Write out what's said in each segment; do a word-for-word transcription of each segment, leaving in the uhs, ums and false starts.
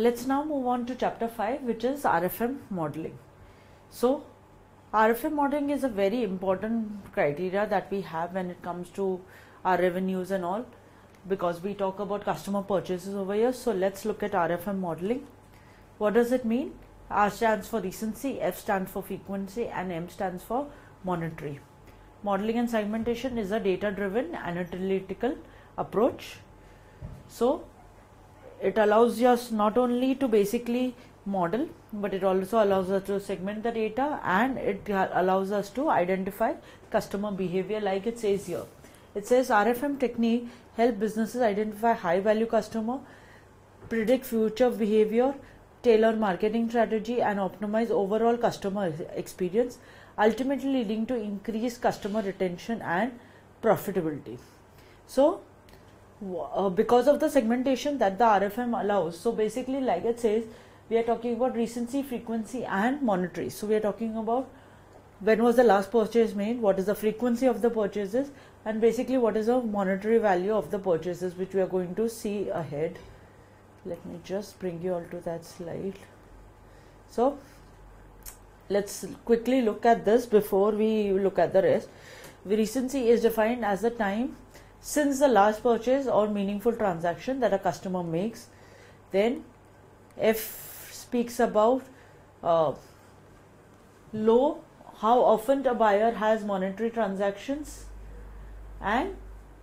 let's now move on to chapter five, which is R F M modeling. So R F M modeling is a very important criteria that we have when it comes to our revenues and all, because we talk about customer purchases over here. So let's look at R F M modeling. What does it mean? R stands for recency, F stands for frequency, and M stands for monetary. Modeling and segmentation is a data-driven analytical approach. So it allows us not only to basically model, but it also allows us to segment the data, and it allows us to identify customer behavior, like it says here. It says R F M technique help businesses identify high value customer, predict future behavior, tailor marketing strategy, and optimize overall customer experience, ultimately leading to increased customer retention and profitability. So uh, because of the segmentation that the R F M allows, so basically, like it says, we are talking about recency, frequency, and monetary. So we are talking about when was the last purchase made, what is the frequency of the purchases, and basically what is the monetary value of the purchases, which we are going to see ahead. Let me just bring you all to that slide. So let's quickly look at this before we look at the rest. Recency is defined as the time since the last purchase or meaningful transaction that a customer makes. Then F speaks about uh, low, how often a buyer has monetary transactions, and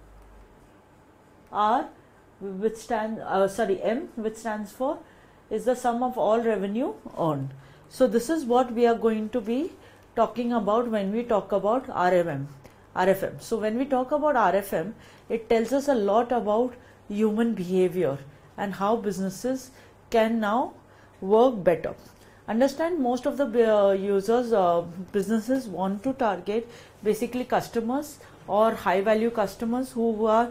R which stand uh, sorry M which stands for is the sum of all revenue earned. So this is what we are going to be talking about when we talk about R F M. R F M. So when we talk about R F M, it tells us a lot about human behavior and how businesses can now work better. Understand, most of the uh, users, uh, businesses want to target basically customers or high value customers who are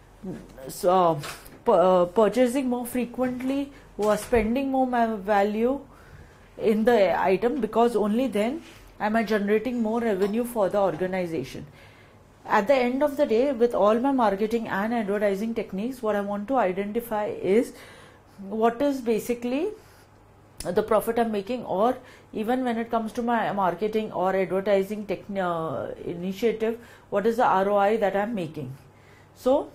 uh, uh, purchasing more frequently, who are spending more value in the item, because only then am I generating more revenue for the organization. At the end of the day, with all my marketing and advertising techniques, what I want to identify is what is basically the profit I'm making, or even when it comes to my marketing or advertising techn uh, initiative, what is the R O I that I'm making. So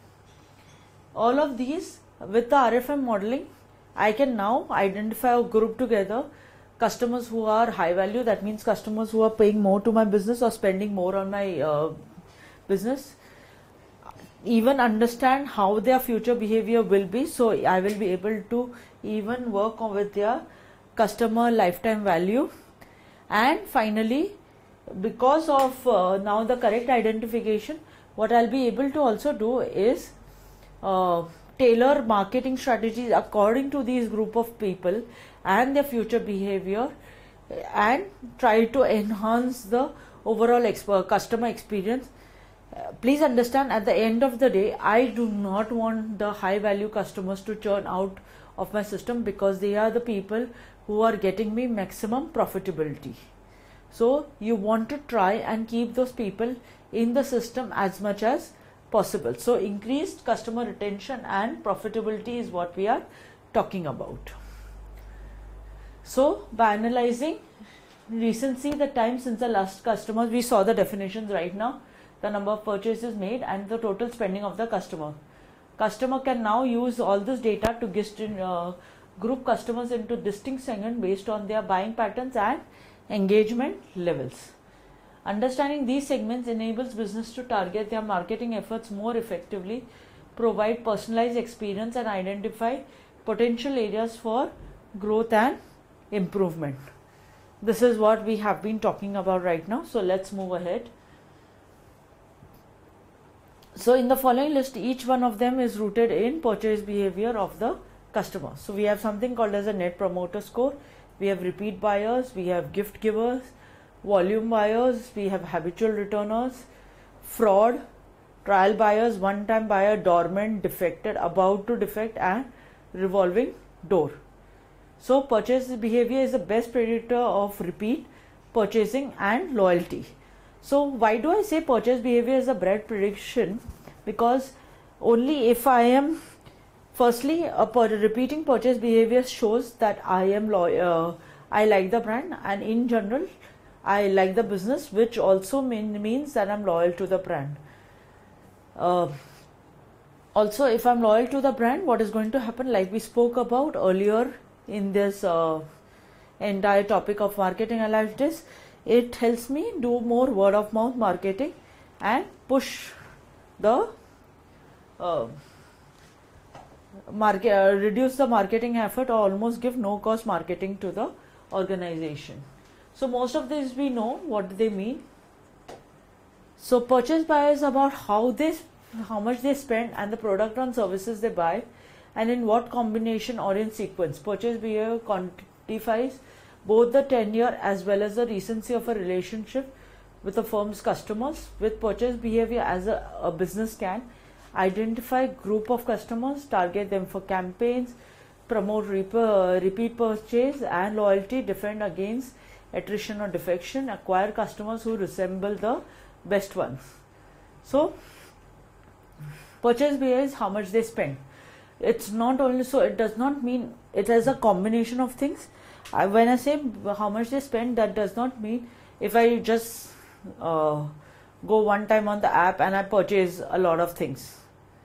all of these, with the R F M modeling, I can now identify or group together customers who are high value, that means customers who are paying more to my business or spending more on my uh, business, even understand how their future behavior will be, so I will be able to even work on with their customer lifetime value. And finally, because of uh, now the correct identification, what I'll be able to also do is uh, tailor marketing strategies according to these group of people and their future behavior, and try to enhance the overall exp customer experience. Uh, please understand, at the end of the day, I do not want the high value customers to churn out of my system, because they are the people who are getting me maximum profitability. So you want to try and keep those people in the system as much as possible. So increased customer retention and profitability is what we are talking about. So by analyzing recency, the time since the last customers, we saw the definitions right now, the number of purchases made and the total spending of the customer. Customer can now use all this data to gist in, uh, group customers into distinct segments based on their buying patterns and engagement levels. Understanding these segments enables business to target their marketing efforts more effectively, provide personalized experience, and identify potential areas for growth and improvement. This is what we have been talking about right now. So let's move ahead. So in the following list, each one of them is rooted in purchase behavior of the customer. So we have something called as a net promoter score. We have repeat buyers, we have gift givers, volume buyers, we have habitual returners, fraud, trial buyers, one-time buyer, dormant, defected, about to defect, and revolving door. So purchase behavior is the best predictor of repeat purchasing and loyalty. So why do I say purchase behavior is a best prediction? Because only if I am Firstly, a per repeating purchase behavior shows that I am loyal, uh, I like the brand, and in general, I like the business, which also mean, means that I'm loyal to the brand. Uh, also, if I'm loyal to the brand, what is going to happen, like we spoke about earlier in this uh, entire topic of marketing analytics, it helps me do more word of mouth marketing and push the uh, market, uh, reduce the marketing effort, or almost give no cost marketing to the organization. So most of these we know what they mean. So purchase bias about how they, how much they spend and the product and services they buy, and in what combination or in sequence. Purchase behavior quantifies both the tenure as well as the recency of a relationship with a firm's customers. With purchase behavior as a, a business can identify group of customers, target them for campaigns, promote repeat, repeat purchase and loyalty, defend against attrition or defection, acquire customers who resemble the best ones. So purchase behavior is how much they spend. It's not only, so it does not mean, it has a combination of things. I, when I say how much they spend, that does not mean if I just uh, go one time on the app and I purchase a lot of things.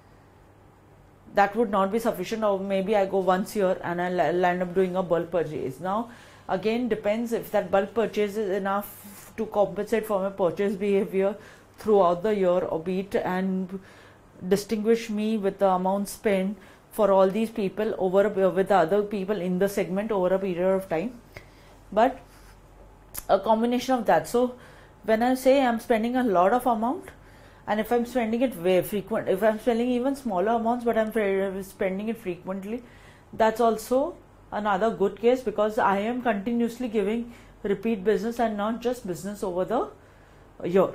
That would not be sufficient, or maybe I go once here and I land up doing a bulk purchase. Now again, depends if that bulk purchase is enough to compensate for my purchase behavior throughout the year, or be it and distinguish me with the amount spent for all these people over with the other people in the segment over a period of time. But a combination of that. So when I say I'm spending a lot of amount, and if I'm spending it very frequent, if I'm spending even smaller amounts but I'm spending it frequently, that's also another good case, because I am continuously giving repeat business and not just business over the year.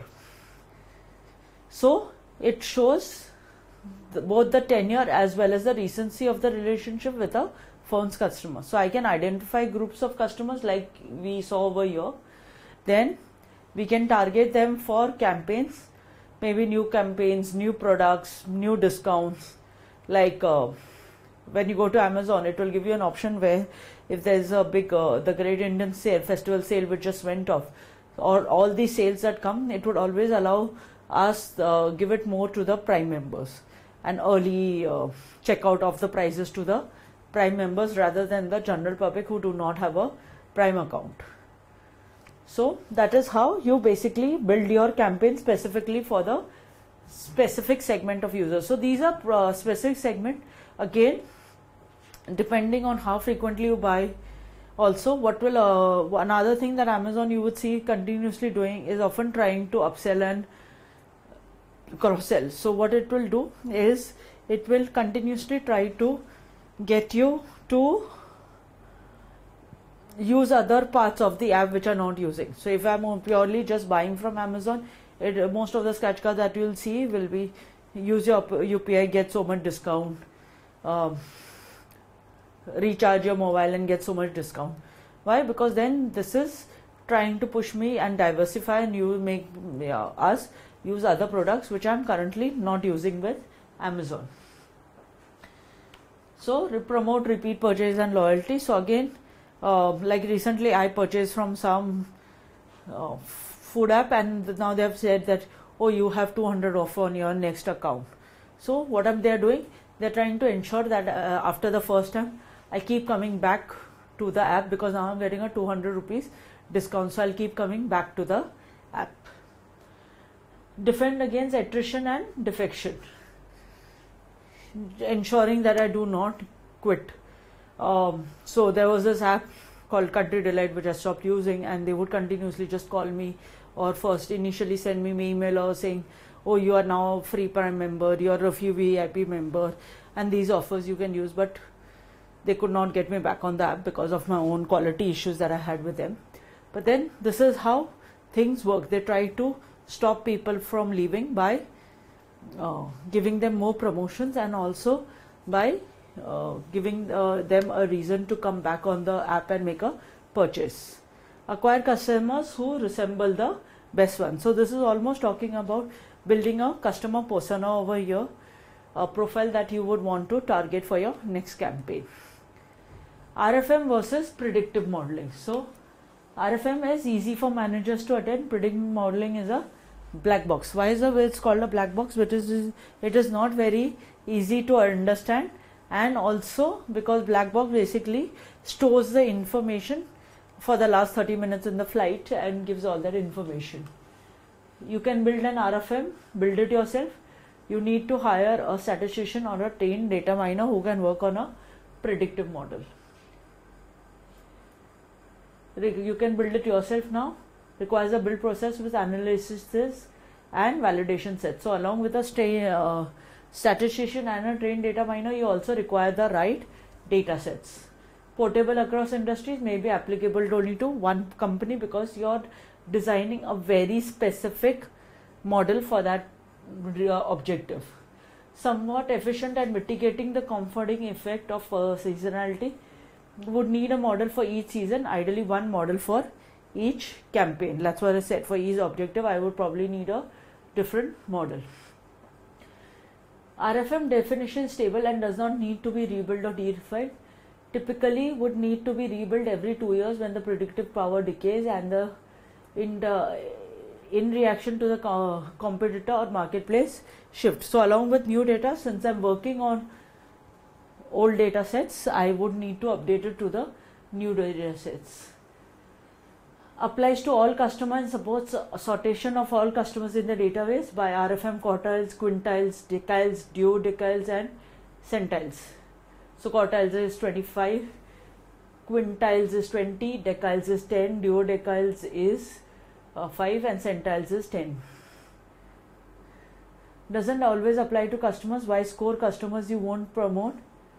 So it shows the, both the tenure as well as the recency of the relationship with a firm's customer. So I can identify groups of customers like we saw over here. Then we can target them for campaigns, maybe new campaigns, new products, new discounts. Like uh, when you go to Amazon, it will give you an option where if there's a big, uh, the Great Indian Sale, Festival Sale which just went off, or all these sales that come, it would always allow us, uh, give it more to the Prime members, and early uh, checkout of the prices to the Prime members rather than the general public who do not have a Prime account. So that is how you basically build your campaign specifically for the specific segment of users. So these are uh, specific segment. Again, depending on how frequently you buy. Also, what will uh, another thing that Amazon you would see continuously doing is often trying to upsell and cross sell. So what it will do is it will continuously try to get you to use other parts of the app which are not using. So if I'm purely just buying from Amazon, it, most of the scratch cards that you'll see will be use your U P I, get so much discount, um, recharge your mobile and get so much discount. Why? Because then this is trying to push me and diversify, and you make yeah, us use other products which I'm currently not using with Amazon. So promote repeat purchase and loyalty. So again, uh, like recently I purchased from some uh, food app, and now they have said that, oh, you have two hundred off on your next account. So what are they doing? They're trying to ensure that uh, after the first time I keep coming back to the app, because now I'm getting a two hundred rupees discount. So I'll keep coming back to the app. Defend against attrition and defection, ensuring that I do not quit. Um, so there was this app called Country Delight which I stopped using, and they would continuously just call me, or first initially send me an email or saying, oh, you are now a free Prime member, you are a few V I P member, and these offers you can use. But they could not get me back on the app because of my own quality issues that I had with them. But then this is how things work. They try to stop people from leaving by uh, giving them more promotions, and also by uh, giving uh, them a reason to come back on the app and make a purchase. Acquire customers who resemble the best one. So this is almost talking about building a customer persona over here. uh, profile that you would want to target for your next campaign. R F M versus predictive modeling. So R F M is easy for managers to attend. Predictive modeling is a black box. Why is it called a black box? Because it is not very easy to understand, and also because black box basically stores the information for the last thirty minutes in the flight and gives all that information. You can build an R F M, build it yourself. You need to hire a statistician or a trained data miner who can work on a predictive model. You can build it yourself now. Requires a build process with analysis and validation sets. So along with a stay, uh, statistician and a trained data miner, you also require the right data sets. Portable across industries, may be applicable only to one company because you're designing a very specific model for that uh, objective. Somewhat efficient at mitigating the comforting effect of uh, seasonality. Would need a model for each season, ideally one model for each campaign. That's what I said. For each objective, I would probably need a different model. R F M definition is stable and does not need to be rebuilt or defined. Typically would need to be rebuilt every two years when the predictive power decays and the in the in reaction to the co competitor or marketplace shift. So along with new data, since I'm working on old data sets, I would need to update it to the new data sets. Applies to all customers and supports sortation of all customers in the database by R F M quartiles, quintiles, deciles, duodeciles and centiles. So quartiles is twenty-five, quintiles is twenty, deciles is ten, duodeciles is uh, five and centiles is ten. Doesn't always apply to customers. Why score customers you won't promote?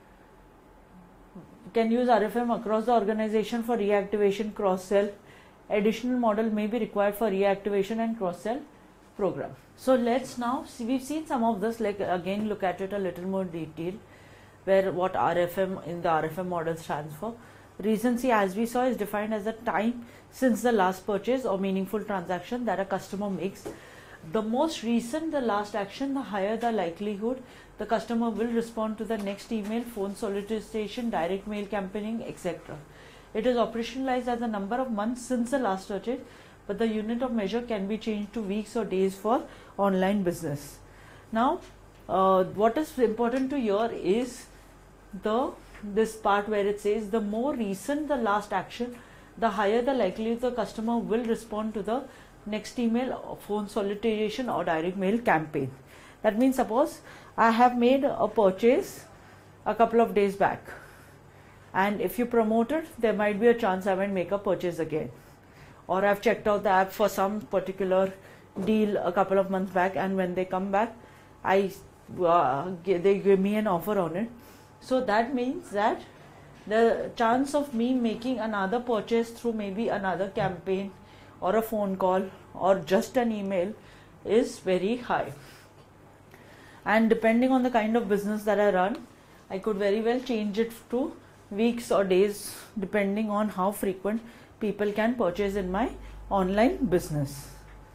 Can use R F M across the organization for reactivation, cross-sell. Additional model may be required for reactivation and cross-sell program. So let's now see, we've seen some of this, like again look at it a little more detail, where what R F M in the R F M model stands for. Recency, as we saw, is defined as the time since the last purchase or meaningful transaction that a customer makes. The most recent the last action, the higher the likelihood the customer will respond to the next email, phone solicitation, direct mail campaigning, et cetera. It is operationalized as the number of months since the last purchase, but the unit of measure can be changed to weeks or days for online business. Now, uh, what is important to hear is the this part where it says the more recent the last action, the higher the likelihood the customer will respond to the next email, phone solicitation or direct mail campaign. That means suppose I have made a purchase a couple of days back, and if you promote it, there might be a chance I might make a purchase again, or I've checked out the app for some particular deal a couple of months back, and when they come back, I uh, they give me an offer on it. So that means that the chance of me making another purchase through maybe another campaign or a phone call or just an email is very high. And depending on the kind of business that I run, I could very well change it to weeks or days depending on how frequent people can purchase in my online business.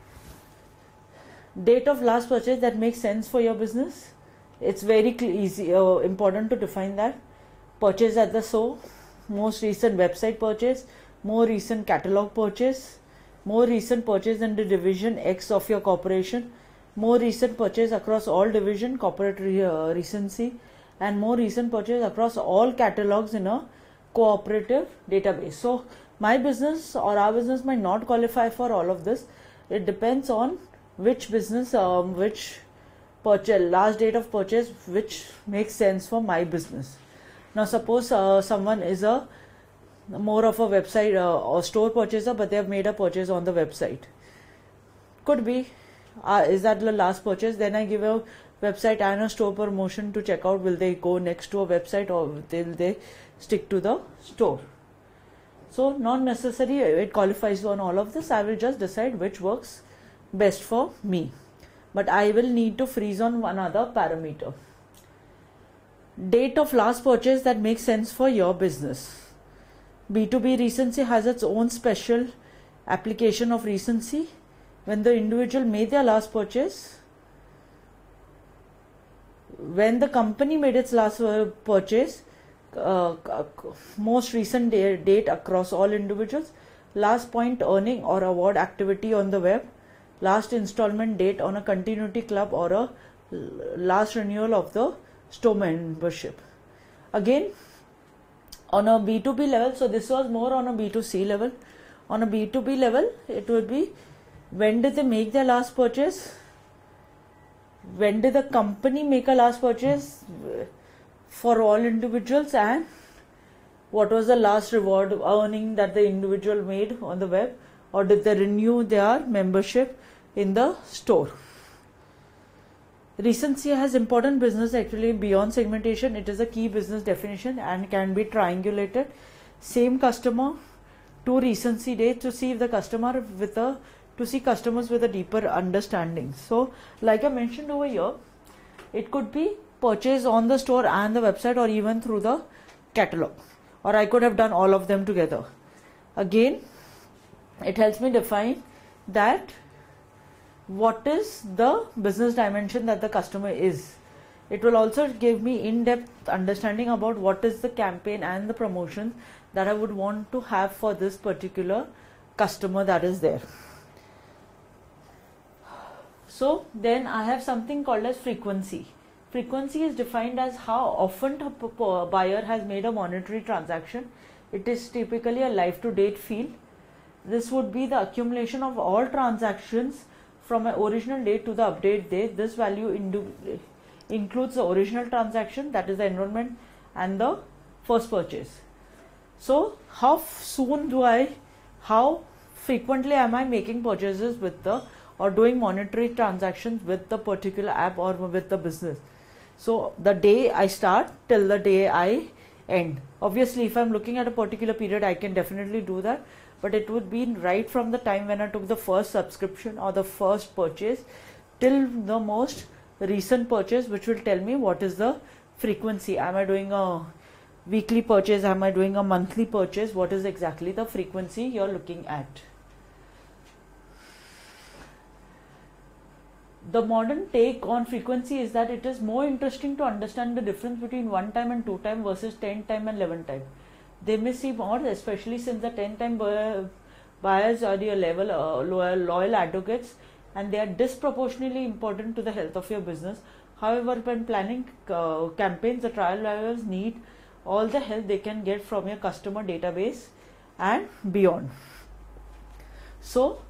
Date of last purchase that makes sense for your business. It's very easy, uh, important to define that. Purchase at the source, most recent website purchase, more recent catalog purchase, more recent purchase in the division X of your corporation, more recent purchase across all division corporate re uh, recency, and more recent purchase across all catalogs in a cooperative database. So my business or our business might not qualify for all of this. It depends on which business, um, which purchase, last date of purchase, which makes sense for my business. Now suppose uh, someone is a more of a website uh, or store purchaser, but they have made a purchase on the website. Could be, uh, is that the last purchase? Then I give a website and a store promotion to check out will they go next to a website or will they stick to the store. So not necessary it qualifies on all of this. I will just decide which works best for me, but I will need to freeze on one other parameter. Date of last purchase that makes sense for your business. B two B recency has its own special application of recency. When the individual made their last purchase, when the company made its last uh, purchase, uh, most recent day, date across all individuals, last point earning or award activity on the web, last installment date on a continuity club, or a last renewal of the store membership. Again, on a B two B level, so this was more on a B two C level. On a B two B level, it would be when did they make their last purchase, when did the company make a last purchase for all individuals, and what was the last reward earning that the individual made on the web, or did they renew their membership in the store. Recency has important business actually beyond segmentation. It is a key business definition and can be triangulated. Same customer, two recency dates to see if the customer with a to see customers with a deeper understanding. So like I mentioned over here, it could be purchased on the store and the website, or even through the catalog, or I could have done all of them together. Again, it helps me define that what is the business dimension that the customer is. It will also give me in-depth understanding about what is the campaign and the promotion that I would want to have for this particular customer that is there. So then I have something called as frequency. Frequency is defined as how often a buyer has made a monetary transaction. It is typically a life to date field. This would be the accumulation of all transactions from an original date to the update date. This value includes the original transaction, that is the enrollment, and the first purchase. So how soon do I, how frequently am I making purchases with the, or doing monetary transactions with the particular app or with the business. So the day I start till the day I end. Obviously, if I'm looking at a particular period, I can definitely do that. But it would be right from the time when I took the first subscription or the first purchase till the most recent purchase, which will tell me what is the frequency. Am I doing a weekly purchase? Am I doing a monthly purchase? What is exactly the frequency you're looking at? The modern take on frequency is that it is more interesting to understand the difference between one time and two time versus ten time and eleven time. They may seem odd, especially since the ten time buyers are your level uh, loyal, loyal advocates, and they are disproportionately important to the health of your business. However, when planning uh, campaigns, the trial buyers need all the help they can get from your customer database and beyond. So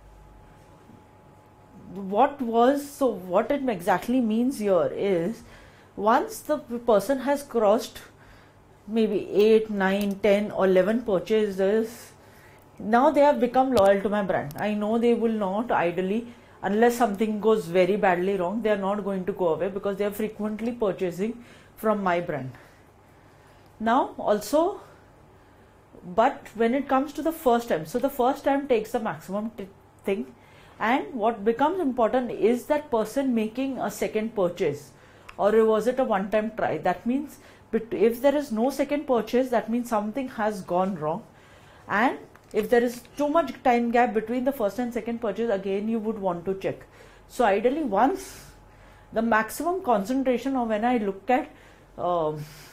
what was so what it exactly means here is, once the person has crossed maybe eight, nine, ten or eleven purchases, now they have become loyal to my brand. I know they will not ideally, unless something goes very badly wrong, they are not going to go away because they are frequently purchasing from my brand. Now also, but when it comes to the first time, so the first time takes the maximum t- thing, and what becomes important is that person making a second purchase, or was it a one time try. That means if there is no second purchase, that means something has gone wrong. And if there is too much time gap between the first and second purchase, again you would want to check. So ideally, once the maximum concentration, or when I look at uh,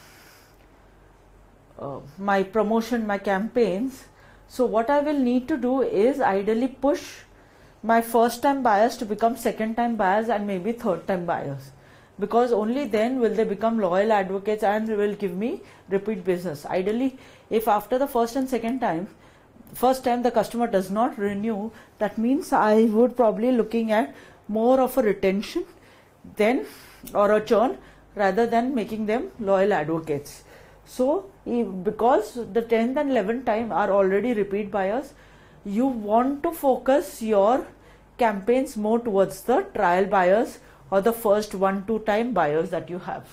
uh, my promotion, my campaigns, so what I will need to do is ideally push my first time buyers to become second time buyers and maybe third time buyers, because only then will they become loyal advocates and will give me repeat business. Ideally, if after the first and second time, first time the customer does not renew, that means I would probably looking at more of a retention then, or a churn, rather than making them loyal advocates. So because the tenth and eleventh time are already repeat buyers, you want to focus your campaigns more towards the trial buyers or the first one, two time buyers that you have.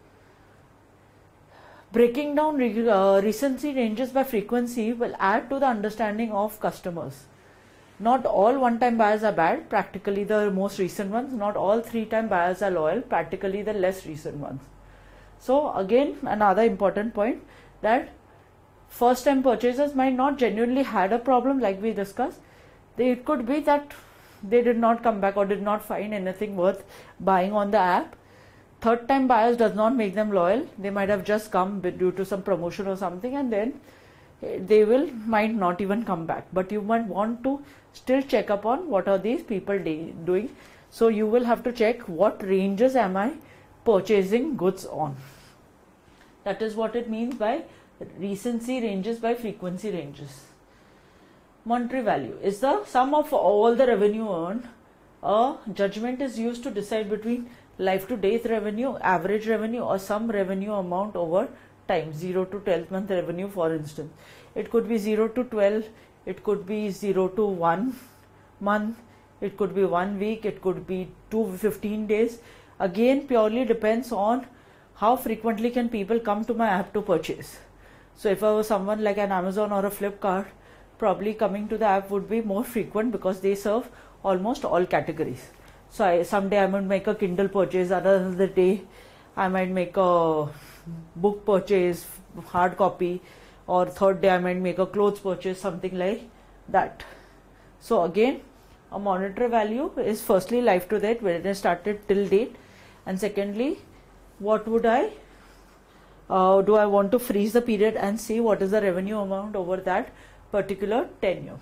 Breaking down re- uh, recency ranges by frequency will add to the understanding of customers. Not all one time buyers are bad, practically the most recent ones. Not all three time buyers are loyal, practically the less recent ones. So again, another important point, that first time purchasers might not genuinely had a problem like we discussed. They, it could be that they did not come back or did not find anything worth buying on the app. third time buyers does not make them loyal. They might have just come due to some promotion or something, and then they will might not even come back. But you might want to still check upon what are these people doing. So you will have to check what ranges am I purchasing goods on. That is what it means by recency ranges by frequency ranges. Monetary value is the sum of all the revenue earned. A judgment is used to decide between life to date revenue, average revenue, or some revenue amount over time. zero to twelve month revenue, for instance. It could be zero to twelve, it could be zero to one month, it could be one week, it could be two fifteen days. Again, purely depends on how frequently can people come to my app to purchase. So if I was someone like an Amazon or a Flipkart, probably coming to the app would be more frequent because they serve almost all categories. So I, someday I might make a Kindle purchase, another day I might make a book purchase, hard copy, or third day I might make a clothes purchase, something like that. So again, a monetary value is firstly life to date, when it started till date, and secondly, what would I uh, do I want to freeze the period and see what is the revenue amount over that particular tenure.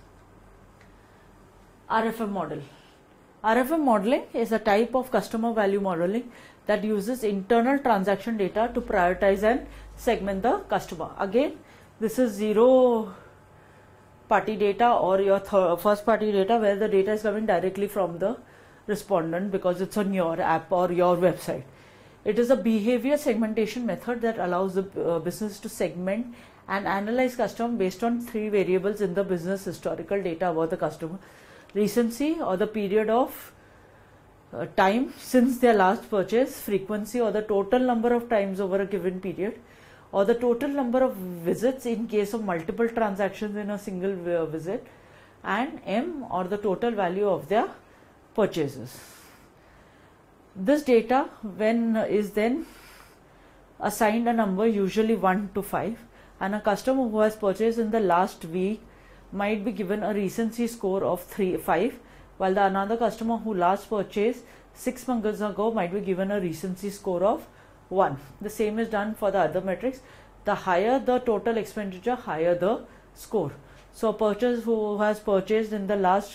R F M model. R F M modeling is a type of customer value modeling that uses internal transaction data to prioritize and segment the customer. Again, this is zero party data or your first party data, where the data is coming directly from the respondent because it's on your app or your website. It is a behavior segmentation method that allows the uh, business to segment and analyze customer based on three variables in the business historical data about the customer: recency or the period of uh, time since their last purchase, frequency or the total number of times over a given period, or the total number of visits in case of multiple transactions in a single uh, visit, and M or the total value of their purchases. This data when uh, is then assigned a number, usually one to five, and a customer who has purchased in the last week might be given a recency score of three, five, while the another customer who last purchased six months ago might be given a recency score of one. The same is done for the other metrics. The higher the total expenditure, higher the score. So a purchase who has purchased in the last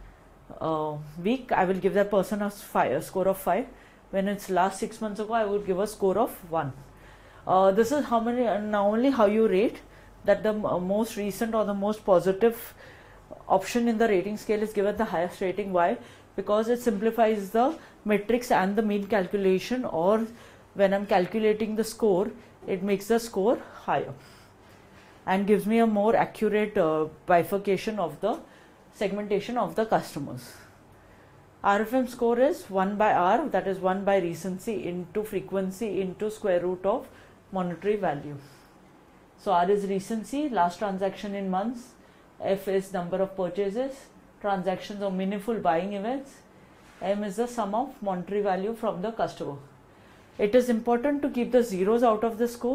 uh, week, I will give that person a, five, a score of five. When it's last six months ago, I would give a score of one. Uh, this is how many, uh, not only how you rate, that the uh, most recent or the most positive option in the rating scale is given the highest rating. Why? Because it simplifies the metrics and the mean calculation, or when I'm calculating the score, it makes the score higher and gives me a more accurate uh, bifurcation of the segmentation of the customers. R F M score is one by R, that is one by recency into frequency into square root of monetary value. So R is recency, last transaction in months. F is number of purchases, transactions or meaningful buying events. M is the sum of monetary value from the customer. It is important to keep the zeros out of the score.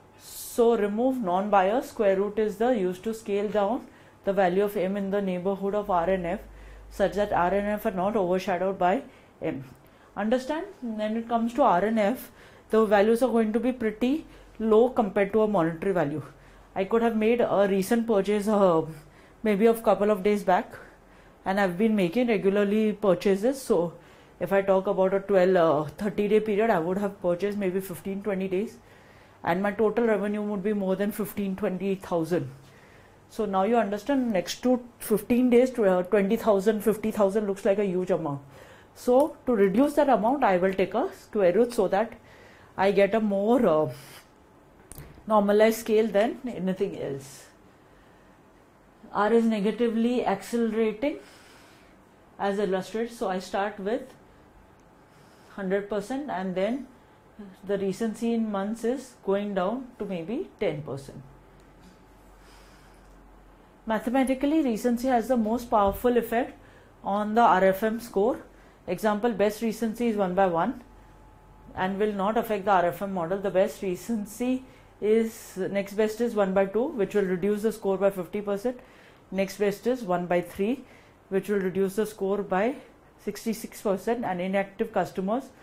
So remove non-buyers. Square root is the used to scale down the value of M in the neighborhood of R and F, such that R and F are not overshadowed by M. Understand? When it comes to R and F, the values are going to be pretty low compared to a monetary value. I could have made a recent purchase uh, maybe a couple of days back, and I've been making regularly purchases. So if I talk about a twelve, uh, thirty day period, I would have purchased maybe fifteen, twenty days, and my total revenue would be more than fifteen, twenty thousand. So now you understand, next to fifteen days to uh, twenty thousand, fifty thousand looks like a huge amount. So to reduce that amount, I will take a square root so that I get a more uh, normalized scale than anything else. R is negatively accelerating as illustrated. So I start with one hundred percent, and then the recency in months is going down to maybe ten percent. Mathematically, recency has the most powerful effect on the R F M score. Example, best recency is one by one and will not affect the R F M model. The best recency is, next best is one by two, which will reduce the score by fifty percent. Next best is one by three, which will reduce the score by sixty-six percent, and inactive customers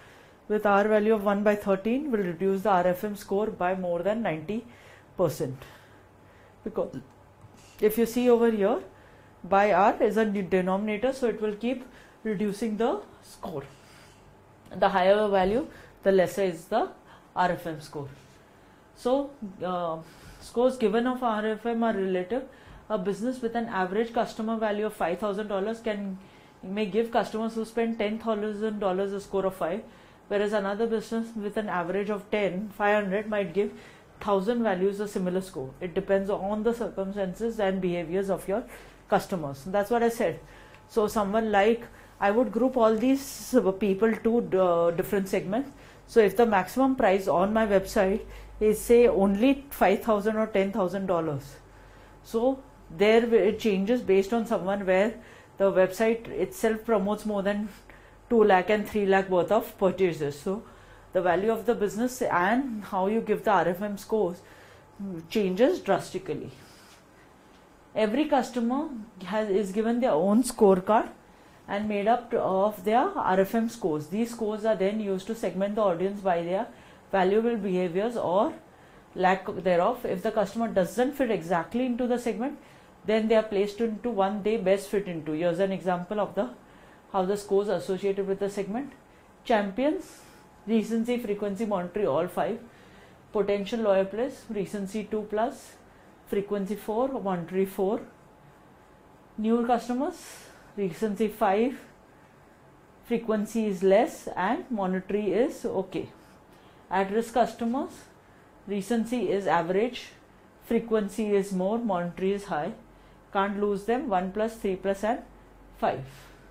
with R value of one by thirteen will reduce the R F M score by more than ninety percent. Because if you see over here, by R is a denominator, so it will keep reducing the score. The higher the value, the lesser is the R F M score. So uh, scores given of R F M are relative. A business with an average customer value of five thousand dollars can may give customers who spend ten thousand dollars a score of five, whereas another business with an average of ten, five hundred might give one thousand values a similar score. It depends on the circumstances and behaviors of your customers. That's what I said. So someone like, I would group all these people to uh, different segments. So if the maximum price on my website is say only five thousand or ten thousand dollars, so there it changes based on someone where the website itself promotes more than two lakh and three lakh worth of purchases. So the value of the business and how you give the R F M scores changes drastically. Every customer has is given their own scorecard and made up of their R F M scores. These scores are then used to segment the audience by their valuable behaviors or lack thereof. If the customer doesn't fit exactly into the segment, then they are placed into one they best fit into. Here's an example of the how the scores associated with the segment. Champions, recency, frequency, monetary, all five. Potential loyal players, recency two plus, frequency four, monetary four. New customers, recency five, frequency is less and monetary is okay. At risk customers, recency is average, frequency is more, monetary is high. Can't lose them, one plus, three plus and five.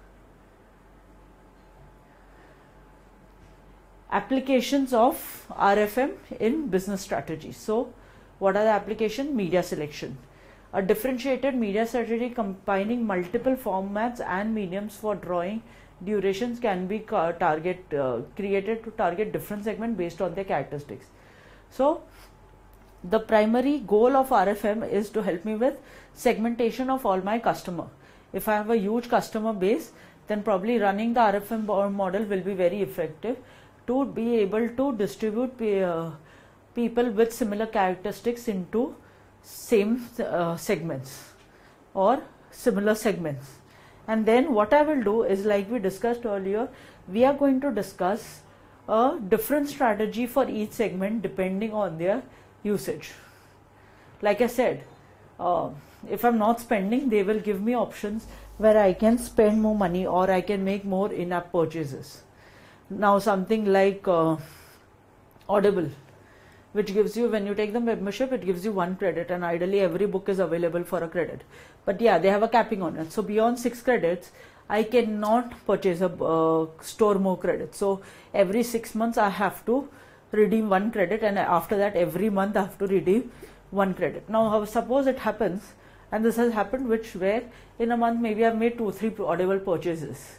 Applications of R F M in business strategy. So what are the application? Media selection. A differentiated media strategy combining multiple formats and mediums for drawing durations can be target uh, created to target different segments based on their characteristics. So the primary goal of R F M is to help me with segmentation of all my customer. If I have a huge customer base, then probably running the R F M model will be very effective to be able to distribute uh, people with similar characteristics into same uh, segments or similar segments. And then what I will do is, like we discussed earlier, we are going to discuss a different strategy for each segment depending on their usage. Like I said, uh, if I'm not spending, they will give me options where I can spend more money or I can make more in-app purchases. Now something like uh, Audible, which gives you, when you take the membership, it gives you one credit, and ideally every book is available for a credit. But yeah, they have a capping on it. So beyond six credits, I cannot purchase a uh, store more credits. So every six months I have to redeem one credit, and after that every month I have to redeem one credit. Now suppose it happens, and this has happened, which where in a month maybe I've made two, three Audible purchases.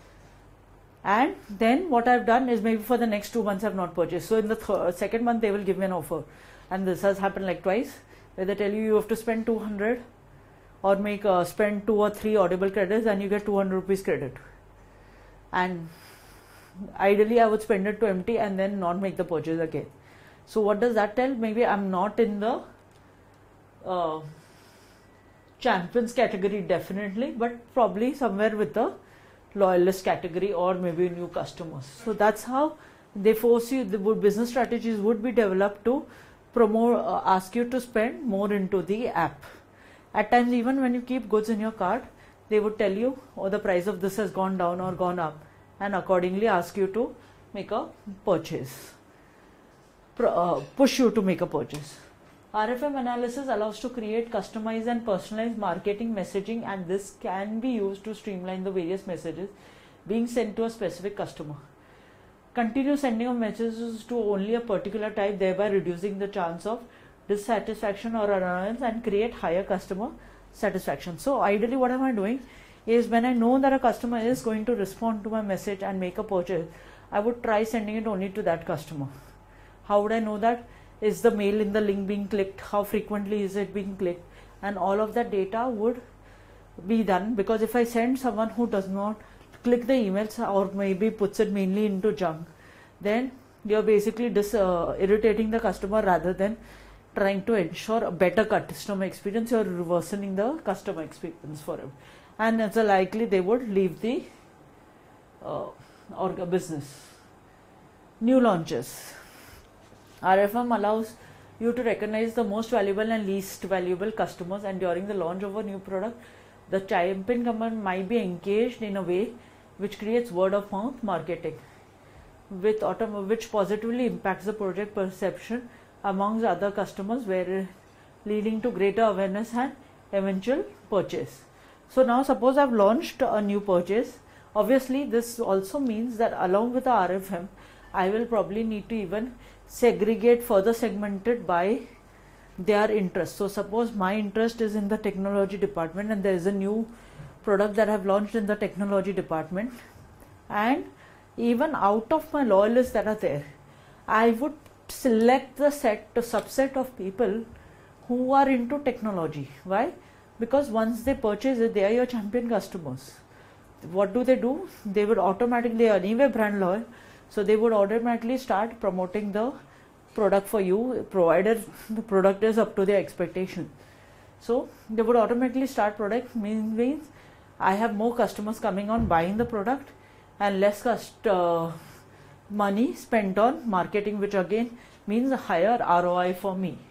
And then what I've done is maybe for the next two months I've not purchased. So in the third, second month they will give me an offer. And this has happened like twice, where they tell you you have to spend two hundred or make uh, spend two or three Audible credits and you get two hundred rupees credit. And ideally I would spend it to empty and then not make the purchase again. So what does that tell? Maybe I'm not in the uh, champions category definitely, but probably somewhere with the loyalist category or maybe new customers. So that's how they force you, the business strategies would be developed to promote, uh, ask you to spend more into the app. At times even when you keep goods in your cart, they would tell you, oh, the price of this has gone down or gone up, and accordingly ask you to make a purchase, Pro, uh, push you to make a purchase. R F M analysis allows to create customized and personalized marketing messaging, and this can be used to streamline the various messages being sent to a specific customer. Continue sending of messages to only a particular type, thereby reducing the chance of dissatisfaction or annoyance and create higher customer satisfaction. So ideally what am I doing is, when I know that a customer is going to respond to my message and make a purchase, I would try sending it only to that customer. How would I know that? Is the mail in the link being clicked? How frequently is it being clicked? And all of that data would be done, because if I send someone who does not click the emails or maybe puts it mainly into junk, then you're basically dis, uh, irritating the customer rather than trying to ensure a better customer experience. You're worsening the customer experience for him, and it's likely they would leave the uh, or business. New launches. R F M allows you to recognize the most valuable and least valuable customers, and during the launch of a new product, the champion command might be engaged in a way which creates word of mouth marketing, with autom- which positively impacts the project perception amongst other customers, where leading to greater awareness and eventual purchase. So now suppose I've launched a new purchase. Obviously this also means that along with the R F M, I will probably need to even segregate, further segmented by their interest. So suppose my interest is in the technology department and there is a new product that I have launched in the technology department, and even out of my loyalists that are there, I would select the set to subset of people who are into technology. Why? Because once they purchase it, they are your champion customers. What do they do? They would automatically, anyway brand loyal, so they would automatically start promoting the product for you, provided the product is up to their expectation. So they would automatically start product, means, means I have more customers coming on buying the product and less cost, uh, money spent on marketing, which again means a higher R O I for me.